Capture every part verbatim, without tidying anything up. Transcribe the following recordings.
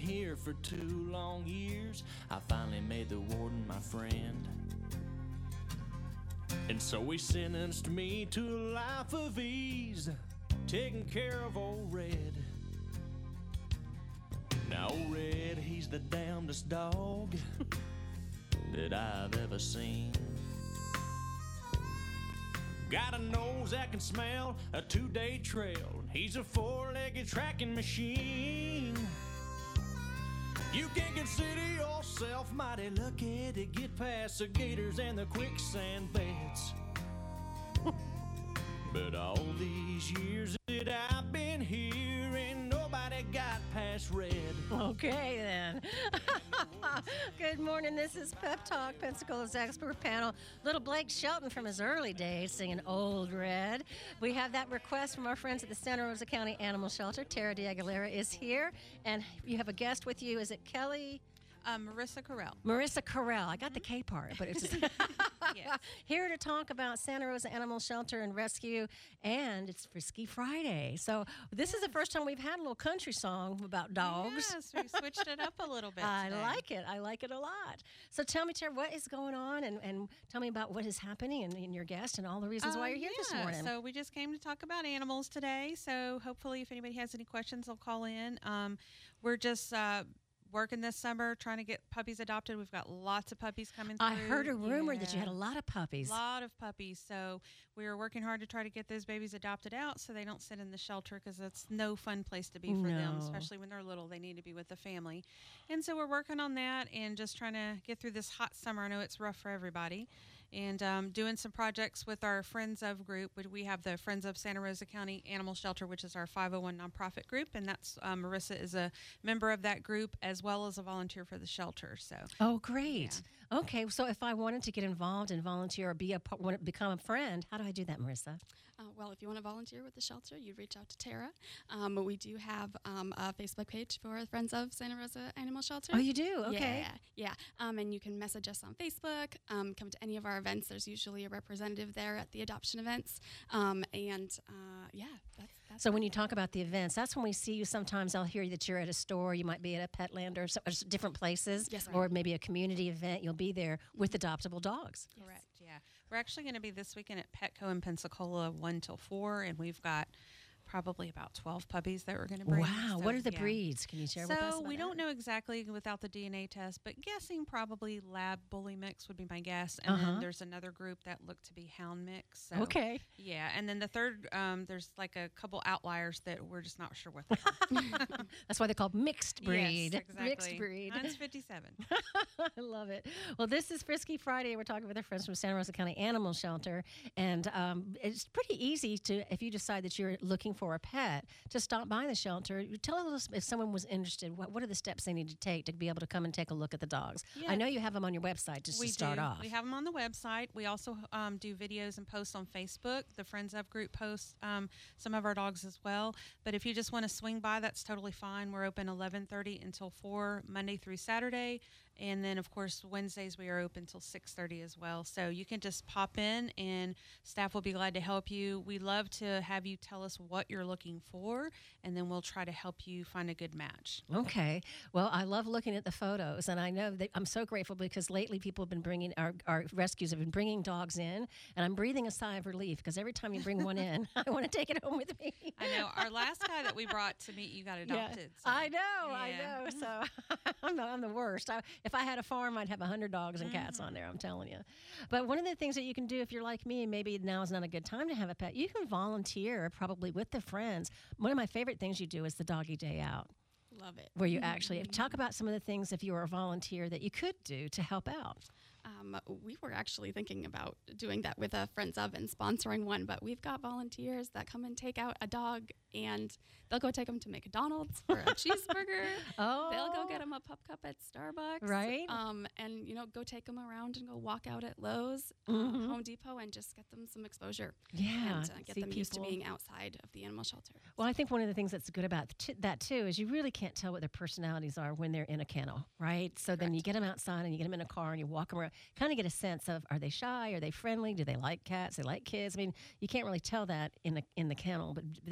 here for two long years, I finally made the warden my friend. And so he sentenced me to a life of ease, taking care of old Red. Now old Red, he's the damnedest dog that I've ever seen. Got a nose that can smell a two-day trail. He's a four-legged tracking machine. You can consider yourself mighty lucky to get past the gators and the quicksand beds. But all these years that I've been here, ain't nobody got past Red. Okay, then. Good morning. This is Pep Talk, Pensacola's expert panel. Little Blake Shelton from his early days singing Old Red. We have that request from our friends at the Santa Rosa County Animal Shelter. Tara de Aguilera is here, and you have a guest with you. Is it Kelly? Um, Marissa Carell. Marissa Carell. I got the K part, but it's Yes. here to talk about Santa Rosa Animal Shelter and Rescue, and it's Frisky Friday. So this is the first time we've had a little country song about dogs. Yes, we switched it up a little bit I today. like it. I like it a lot. So tell me, Tara, what is going on, and, and tell me about what is happening and, and your guest and all the reasons Uh, why you're here yeah. this morning. So we just came to talk about animals today. So hopefully if anybody has any questions, they'll call in. Um, we're just... Uh, working this summer, trying to get puppies adopted. We've got lots of puppies coming through. I heard a rumor yeah. that you had a lot of puppies. A lot of puppies. So we are working hard to try to get those babies adopted out so they don't sit in the shelter, because it's no fun place to be for No. them, especially when they're little. They need to be with the family. And so we're working on that and just trying to get through this hot summer. I know it's rough for everybody. And um, doing some projects with our Friends of group. We have the Friends of Santa Rosa County Animal Shelter, which is our five oh one nonprofit group. And that's um, Marissa is a member of that group as well as a volunteer for the shelter. So Oh, great. Yeah. Okay, so if I wanted to get involved and volunteer or be a want to become a friend, how do I do that, Marissa? Uh, well, if you want to volunteer with the shelter, you'd reach out to Tara. Um, we do have um, a Facebook page for Friends of Santa Rosa Animal Shelter. Oh, you do? Okay. Yeah, yeah. Um, and you can message us on Facebook, um, come to any of our events. There's usually a representative there at the adoption events. Um, and, uh, yeah. That's, that's So when you talk about the events, that's when we see you. Sometimes I'll hear that you're at a store. You might be at a Petland or, so, or different places. Yes, or ma'am. maybe a community event. You'll be there with adoptable dogs. correct, yeah. We're actually going to be this weekend at Petco in Pensacola, one till four, and we've got probably about twelve puppies that we're going to bring. Wow. So, what are the yeah. breeds? Can you share so with us? So about we that? don't know exactly without the D N A test, but guessing probably lab bully mix would be my guess. And Uh-huh. then there's another group that look to be hound mix. So, Okay. Yeah, and then the third, um, there's like a couple outliers that we're just not sure what they are. That's why they're called mixed breed. Yes, exactly. Mixed breed. Mine's fifty-seven. I love it. Well, this is Frisky Friday. We're talking with our friends from Santa Rosa County Animal Shelter. And um, it's pretty easy to, if you decide that you're looking for a pet, to stop by the shelter. Tell us if someone was interested, what, what are the steps they need to take to be able to come and take a look at the dogs? Yeah. I know you have them on your website just We to start do. off. We have them on the website. We also um, do videos and posts on Facebook. The Friends of group posts um, some of our dogs as well. But if you just want to swing by, that's totally fine. We're open eleven thirty until four, Monday through Saturday. And then, of course, Wednesdays we are open until six thirty as well. So you can just pop in and staff will be glad to help you. We love to have you tell us what you're looking for, and then we'll try to help you find a good match. Okay. Well, I love looking at the photos, and I know that I'm so grateful because lately people have been bringing, our, our rescues have been bringing dogs in, and I'm breathing a sigh of relief because every time you bring one in, I want to take it home with me. I know. Our last guy that we brought to meet you got adopted. Yeah. so- I know, I Yeah. know. So I'm the, I'm the worst. I, if I had a farm, I'd have one hundred dogs and cats on there, I'm telling you. But one of the things that you can do if you're like me, maybe now is not a good time to have a pet, you can volunteer probably with the friends. One of my favorite things you do is the doggy day out, Love it. where you actually talk about some of the things if you were a volunteer that you could do to help out. Um, we were actually thinking about doing that with a Friends of and sponsoring one, but we've got volunteers that come and take out a dog and they'll go take them to McDonald's for a cheeseburger. Oh. They'll go get them a pup cup at Starbucks. Right. Um, and, you know, go take them around and go walk out at Lowe's, Mm-hmm. um, Home Depot, and just get them some exposure. Yeah, And uh, get see them used to people. being outside of the animal shelter. Well, I think one of the things that's good about t- that too is you really can't tell what their personalities are when they're in a kennel, right? So then you get them outside and you get them in a car and you walk them around, kind of get a sense of, are they shy? Are they friendly? Do they like cats? They like kids? I mean, you can't really tell that in the in the kennel, but that's a great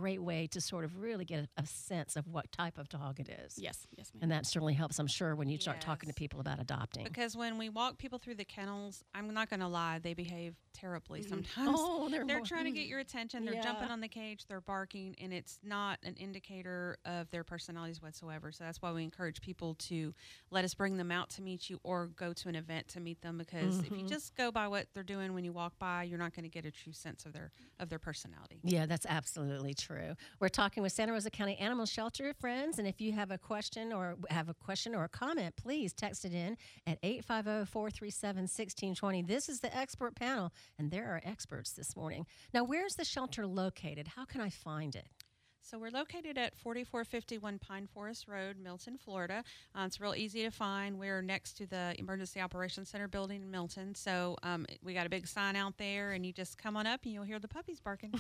great way to sort of really get a, a sense of what type of dog it is. Yes, yes, ma'am. And that certainly helps, I'm sure, when you start talking to Yes. people about adopting. Because when we walk people through the kennels, I'm not going to lie, they behave terribly sometimes. Oh, they're they're more- trying to get your attention. They're Yeah. jumping on the cage. They're barking, and it's not an indicator of their personalities whatsoever. So that's why we encourage people to let us bring them out to meet you, or go to an event to meet them. Because if you just go by what they're doing when you walk by, you're not going to get a true sense of their of their personality. Yeah, that's absolutely true. We're talking with Santa Rosa County Animal Shelter friends, and if you have a question or have a question or a comment, please text it in at eight five zero, four three seven, one six two zero. This is the expert panel, and there are experts this morning. Now, where's the shelter located? How can I find it? So we're located at forty-four fifty-one Pine Forest Road, Milton, Florida. Uh, it's real easy to find. We're next to the Emergency Operations Center building in Milton. So um, we got a big sign out there, and you just come on up and you'll hear the puppies barking.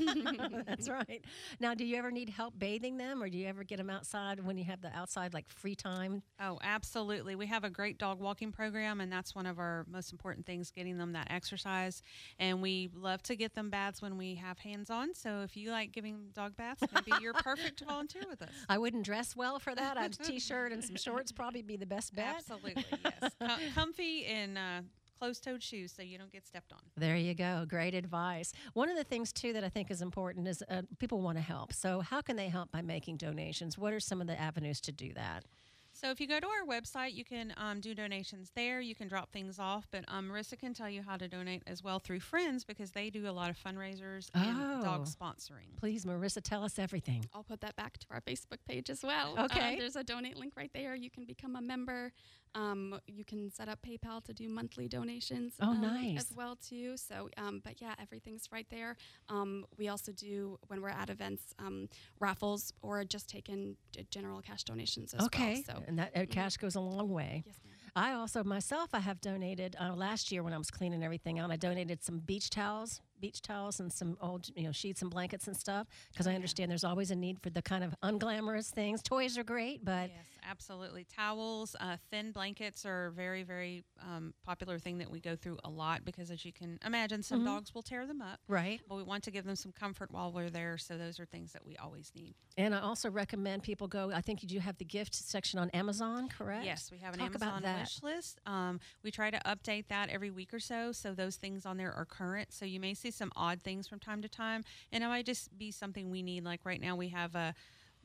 That's right. Now, do you ever need help bathing them, or do you ever get them outside when you have the outside, like, free time? Oh, absolutely. We have a great dog walking program, and that's one of our most important things, getting them that exercise. And we love to get them baths when we have hands-on. So if you like giving dog baths, maybe you're perfect to volunteer with us. I wouldn't dress well for that. I'd t-shirt and some shorts probably be the best bet. Absolutely, yes. Com- comfy and uh, closed-toed shoes so you don't get stepped on. There you go. Great advice. One of the things, too, that I think is important is uh, people want to help. So how can they help by making donations? What are some of the avenues to do that? So if you go to our website, you can um, do donations there. You can drop things off, but um, Marissa can tell you how to donate as well through Friends, because they do a lot of fundraisers and Oh. dog sponsoring. Please, Marissa, tell us everything. I'll put that back to our Facebook page as well. Okay. Uh, there's a donate link right there. You can become a member. Um, you can set up PayPal to do monthly donations. Oh, um, nice. As well too. So, um, but yeah, everything's right there. Um, we also do, when we're at events, um, raffles or just taking d- general cash donations as Okay. well. So, And that uh, cash goes a long way. yes, ma'am. I also, myself, I have donated, uh, last year when I was cleaning everything out, I donated some beach towels, beach towels and some old, you know, sheets and blankets and stuff, because I understand there's always a need for the kind of unglamorous things. Toys are great, but Yes, absolutely. Towels, uh, thin blankets are a very, very um, popular thing that we go through a lot, because as you can imagine, some Mm-hmm. dogs will tear them up. right. But we want to give them some comfort while we're there, so those are things that we always need. And I also recommend people go, I think you do have the gift section on Amazon, correct? Yes, we have an Talk about Amazon that. wish list. Um, we try to update that every week or so, so those things on there are current. So you may see some odd things from time to time, and it might just be something we need. Like right now, we have a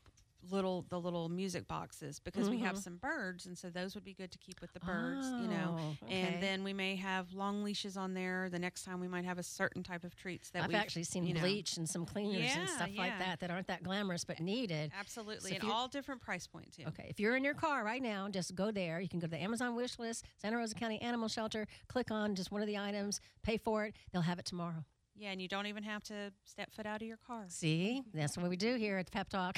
little the little music boxes, because we have some birds, and so those would be good to keep with the birds, you know. Mm-hmm. Oh, okay. And then we may have long leashes on there. The next time we might have a certain type of treats that I've we've, actually seen you know, bleach and some cleaners and Yeah, stuff like yeah. that that aren't that glamorous but needed. Absolutely, So if and you- all different price point too. Okay, if you're in your car right now, just go there. You can go to the Amazon wish list, Santa Rosa County Animal Shelter, click on just one of the items, pay for it. They'll have it tomorrow. Yeah, and you don't even have to step foot out of your car. See, that's what we do here at Pep Talk.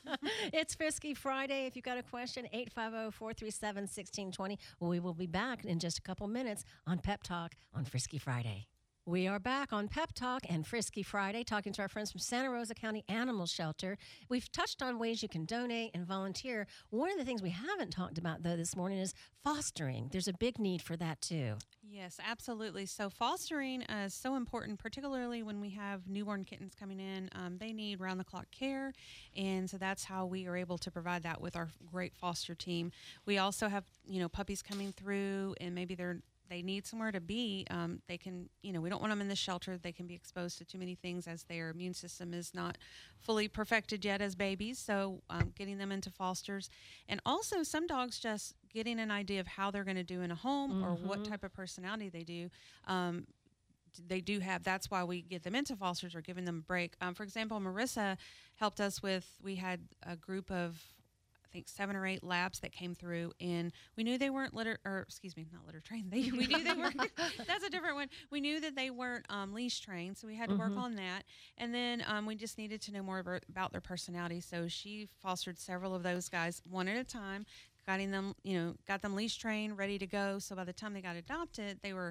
It's Frisky Friday. If you've got a question, eight five zero, four three seven, one six two zero. We will be back in just a couple minutes on Pep Talk on Frisky Friday. We are back on Pep Talk and Frisky Friday, talking to our friends from Santa Rosa County Animal Shelter. We've touched on ways you can donate and volunteer. One of the things we haven't talked about, though, this morning is fostering. There's a big need for that, too. Yes, absolutely. So fostering is so important, particularly when we have newborn kittens coming in. Um, they need round-the-clock care, and so that's how we are able to provide that with our great foster team. We also have, you know, puppies coming through, and maybe they're they need somewhere to be. Um, they can, you know, we don't want them in the shelter. They can be exposed to too many things as their immune system is not fully perfected yet as babies. So um, getting them into fosters. And also some dogs just getting an idea of how they're going to do in a home or what type of personality they do. Um, they do have, that's why we get them into fosters or giving them a break. Um, for example, Marissa helped us with, we had a group of, I think seven or eight labs that came through, and we knew they weren't litter, or excuse me, not litter trained. They, we knew they weren't, that's a different one. We knew that they weren't um, leash trained, so we had to work on that. And then um, we just needed to know more about, about their personality. So she fostered several of those guys one at a time, getting them, you know, got them leash trained, ready to go. So by the time they got adopted, they were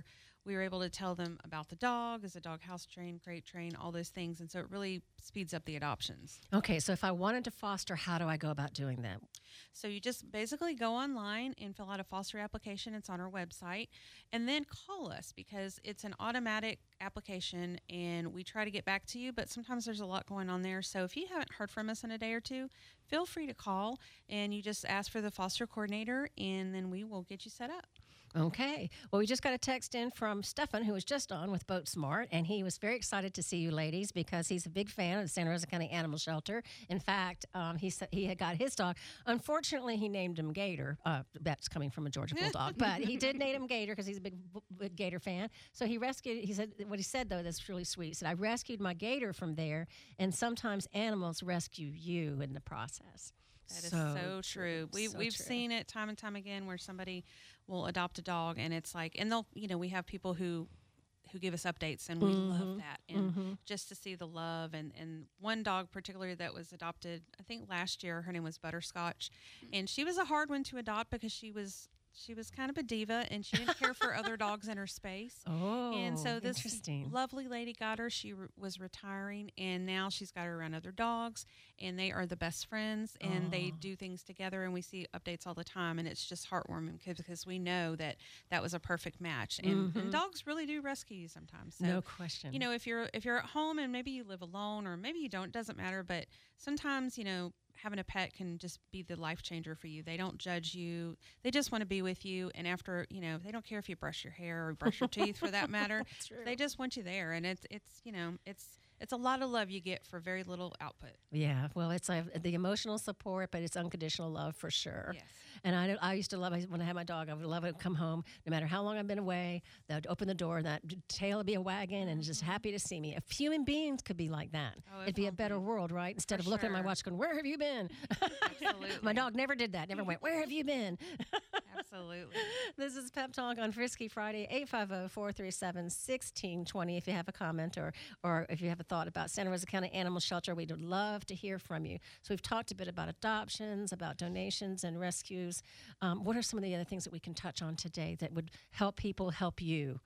we were able to tell them about the dog, is the dog house trained, crate trained, all those things. And so it really speeds up the adoptions. Okay, so if I wanted to foster, how do I go about doing that? So you just basically go online and fill out a foster application. It's on our website. And then call us because it's an automatic application and we try to get back to you, but sometimes there's a lot going on there. So if you haven't heard from us in a day or two, feel free to call and you just ask for the foster coordinator and then we will get you set up. Okay. Well, we just got a text in from Stefan, who was just on with Boat Smart, and he was very excited to see you ladies because he's a big fan of the Santa Rosa County Animal Shelter. In fact, um, he said he had got his dog. Unfortunately, he named him Gator. Uh, that's coming from a Georgia Bulldog, but he did name him Gator because he's a big, big Gator fan. So he rescued. He said what he said though that's really sweet. He said, "I rescued my Gator from there, and sometimes animals rescue you in the process." That is so, so true. We, so we've true. seen it time and time again where somebody will adopt a dog and it's like, and they'll, you know, we have people who who give us updates and we mm-hmm. love that. And mm-hmm. just to see the love and, and one dog particularly that was adopted, I think last year, her name was Butterscotch. And she was a hard one to adopt because she was She was kind of a diva, and she didn't care for other dogs in her space. Oh, and so this interesting. lovely lady got her. She re- was retiring, and now she's got her around other dogs, and they are the best friends, and oh. they do things together, and we see updates all the time, and it's just heartwarming because we know that that was a perfect match. And, mm-hmm. and dogs really do rescue you sometimes. So, no question. You know, if you're if you're at home and maybe you live alone or maybe you don't, doesn't matter, but sometimes, you know, having a pet can just be the life changer for you. They don't judge you. They just want to be with you. And after, you know, they don't care if you brush your hair or brush your teeth for that matter. They just want you there. And it's, it's, you know, it's, it's a lot of love you get for very little output. Yeah, well, it's uh, the emotional support, but it's unconditional love for sure. Yes. And I, I used to love when I had my dog. I would love it to come home, no matter how long I've been away. They'd open the door, and that tail would be a wagging, and just happy to see me. If human beings could be like that, Oh, it'd be a if better only. world, right? Instead For of looking at my sure. watch, going, "Where have you been?" Absolutely. My dog never did that. Never went, "Where have you been?" Absolutely. This is Pep Talk on Frisky Friday, eight five zero, four three seven, one six two zero. If you have a comment or, or if you have a thought about Santa Rosa County Animal Shelter, we'd love to hear from you. So we've talked a bit about adoptions, about donations and rescues. Um, what are some of the other things that we can touch on today that would help people help you?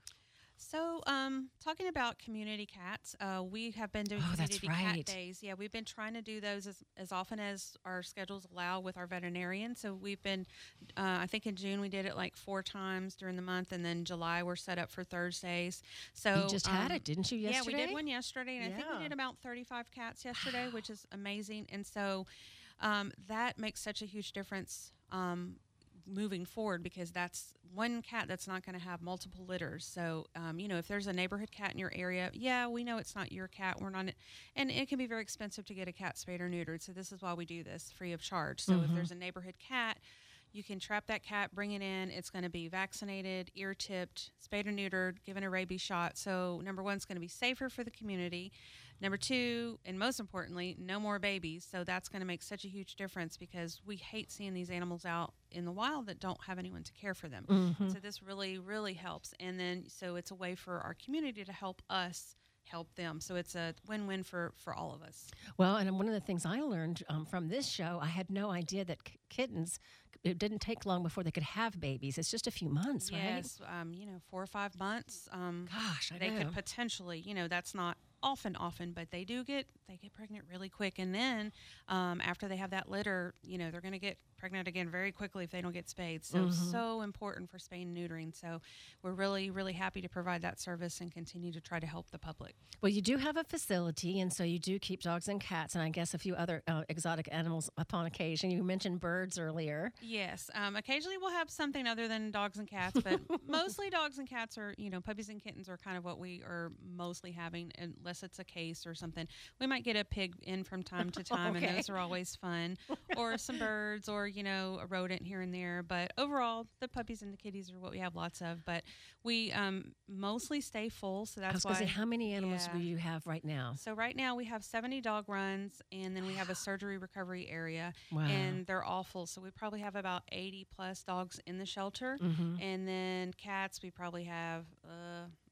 So, um, talking about community cats, uh, we have been doing Oh, that's community right. cat days. Yeah, we've been trying to do those as, as often as our schedules allow with our veterinarian. So we've been, uh, I think in June we did it like four times during the month, and then July we're set up for Thursdays. So You just had um, it, didn't you, yesterday? Yeah, we did one yesterday, and I think Yeah. we did about thirty-five cats yesterday, which is amazing. And so um, that makes such a huge difference. Um, moving forward, because that's one cat that's not going to have multiple litters. So, um, you know, if there's a neighborhood cat in your area, yeah, we know it's not your cat. We're not, and it can be very expensive to get a cat spayed or neutered. So this is why we do this free of charge. So Mm-hmm. if there's a neighborhood cat, you can trap that cat, bring it in. It's going to be vaccinated, ear tipped, spayed or neutered, given a rabies shot. So number one, it's going to be safer for the community. Number two, and most importantly, no more babies. So that's going to make such a huge difference because we hate seeing these animals out in the wild that don't have anyone to care for them. Mm-hmm. So this really, really helps. And then, so it's a way for our community to help us help them. So it's a win-win for, for all of us. Well, and one of the things I learned um, from this show, I had no idea that k- kittens, it didn't take long before they could have babies. It's just a few months, right? Yes, um, you know, four or five months. Um, Gosh, I they know. could potentially, you know, that's not often, often, but they do get, they get pregnant really quick. And then um, after they have that litter, you know, they're going to get pregnant again very quickly if they don't get spayed. So, Mhm. so important for spaying and neutering. So we're really, really happy to provide that service and continue to try to help the public. Well, you do have a facility, and so you do keep dogs and cats, and I guess a few other uh, exotic animals upon occasion. You mentioned birds earlier. Yes. Um, occasionally we'll have something other than dogs and cats, but mostly dogs and cats are, you know, puppies and kittens are kind of what we are mostly having, unless it's a case or something. We might get a pig in from time to time, Okay. and those are always fun, or some birds, or, you know, a rodent here and there. But overall, the puppies and the kitties are what we have lots of. But we um, mostly stay full, so I that's was why. going to say, how many animals yeah. do you have right now? So right now we have seventy dog runs, and then we have a surgery recovery area, Wow. and they're all full. So we probably have about eighty plus dogs in the shelter, Mhm. and then cats we probably have uh,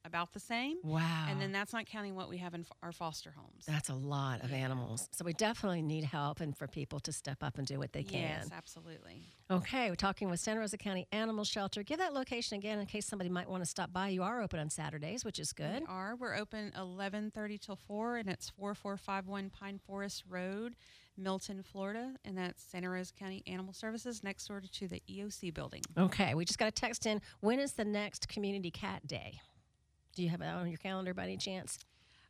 about the same. Wow. And then that's not counting what we have in f- our foster homes. That's a lot of Yeah. animals. So we definitely need help and for people to step up and do what they can. Yes, absolutely. Okay, we're talking with Santa Rosa County Animal Shelter. Give that location again in case somebody might want to stop by. You are open on Saturdays, which is good. We are. We're open eleven thirty till four, and it's four four five one Pine Forest Road, Milton, Florida, and that's Santa Rosa County Animal Services next door to the E O C building. Okay, we just got a text in. When is the next Community Cat Day? Do you have it on your calendar by any chance?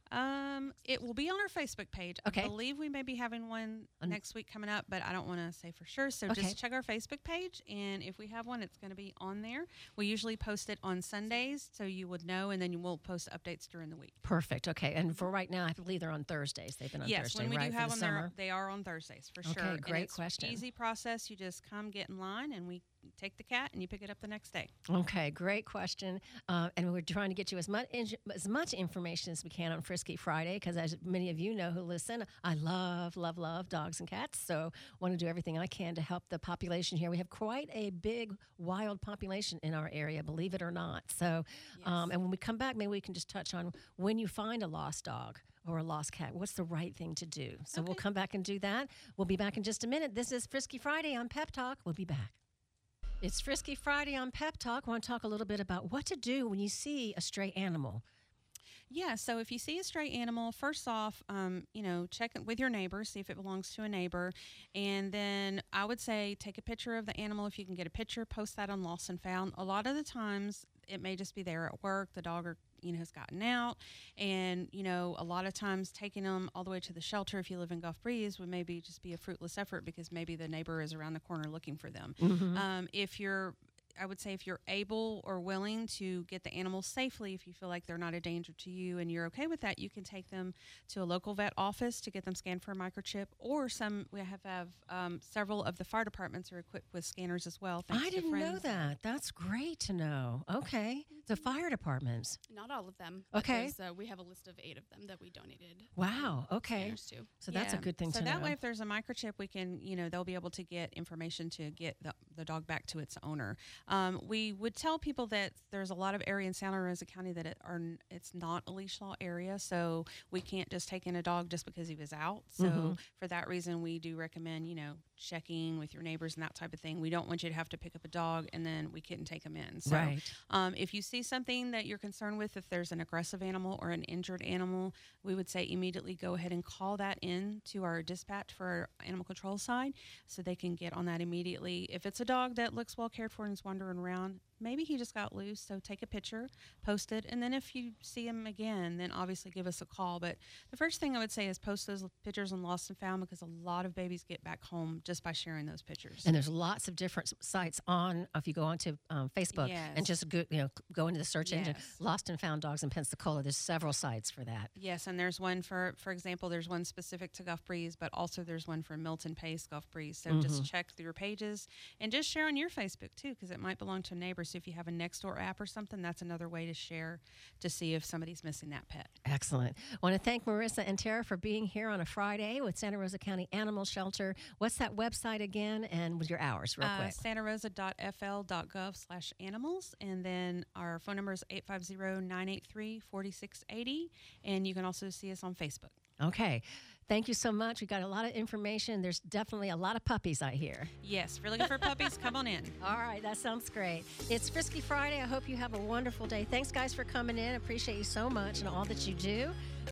Um, it will be on our Facebook page. Okay. I believe we may be having one On- next week coming up, but I don't want to say for sure. So Okay. just check our Facebook page, and if we have one, it's going to be on there. We usually post it on Sundays, so you would know, and then you will post updates during the week. Perfect. Okay, and for right now, I believe they're on Thursdays. They've been on yes, Thursday, when we right, do for have the them, summer. they're- they are on Thursdays for Okay, sure. And great it's question. Easy process. You just come, get in line, and we take the cat, and you pick it up the next day. Okay, great question. Uh, and we're trying to get you as much as much information as we can on Frisky Friday because, as many of you know who listen, I love, love, love dogs and cats. So, want to do everything I can to help the population here. We have quite a big wild population in our area, believe it or not. So, um, Yes. and when we come back, maybe we can just touch on when you find a lost dog or a lost cat, what's the right thing to do? So, we'll Okay. come back and do that. We'll be back in just a minute. This is Frisky Friday on Pep Talk. We'll be back. It's Frisky Friday on Pep Talk. I want to talk a little bit about what to do when you see a stray animal. Yeah, so if you see a stray animal, first off, um, you know, check it with your neighbor, see if it belongs to a neighbor. And then I would say take a picture of the animal. If you can get a picture, post that on Lost and Found. A lot of the times it may just be there at work. The dog or, you know, has gotten out. And, you know, a lot of times taking them all the way to the shelter, if you live in Gulf Breeze, would maybe just be a fruitless effort because maybe the neighbor is around the corner looking for them. Um, if you're I would say if you're able or willing to get the animals safely, if you feel like they're not a danger to you and you're okay with that, you can take them to a local vet office to get them scanned for a microchip. Or some, we have, have um, several of the fire departments are equipped with scanners as well. thanks I to didn't know Friends. that. That's great to know. Okay. The fire departments. Not all of them. but Okay. there's, Uh, we have a list of eight of them that we donated. Wow. Okay. scanners to. So that's a Yeah. good thing so to that know. way, if there's a microchip, we can, you know, they'll be able to get information to get the, the dog back to its owner. Um, we would tell people that there's a lot of area in Santa Rosa County that it are n- it's not a leash law area, so we can't just take in a dog just because he was out. So Mhm. for that reason, we do recommend, you know, checking with your neighbors and that type of thing. We don't want you to have to pick up a dog and then we couldn't take him in. So Right. um, if you see something that you're concerned with, if there's an aggressive animal or an injured animal, we would say immediately go ahead and call that in to our dispatch for our animal control side so they can get on that immediately. If it's a dog that looks well cared for and is wandering around, maybe he just got loose, so take a picture, post it, and then if you see him again, then obviously give us a call. But the first thing I would say is post those pictures on Lost and Found because a lot of babies get back home just by sharing those pictures. And there's lots of different s- sites on, if you go onto um, Facebook Yes. and just go, you know, go into the search engine, Yes. Lost and Found Dogs in Pensacola. There's several sites for that. Yes, and there's one for, for example, there's one specific to Gulf Breeze, but also there's one for Milton Pace, Gulf Breeze. So just check through your pages and just share on your Facebook too, because it might belong to a neighbor. So if you have a Nextdoor app or something, that's another way to share to see if somebody's missing that pet. Excellent. I want to thank Marissa and Tara for being here on a Friday with Santa Rosa County Animal Shelter. What's that website again and with your hours, real Uh, quick? santa rosa dot f l dot gov slash animals. And then our phone number is eight five zero, nine eight three, four six eight zero. And you can also see us on Facebook. Okay. Thank you so much. We got a lot of information. There's definitely a lot of puppies out here. Yes, if you're looking for puppies, come on in. All right, that sounds great. It's Frisky Friday. I hope you have a wonderful day. Thanks, guys, for coming in. Appreciate you so much and all that you do.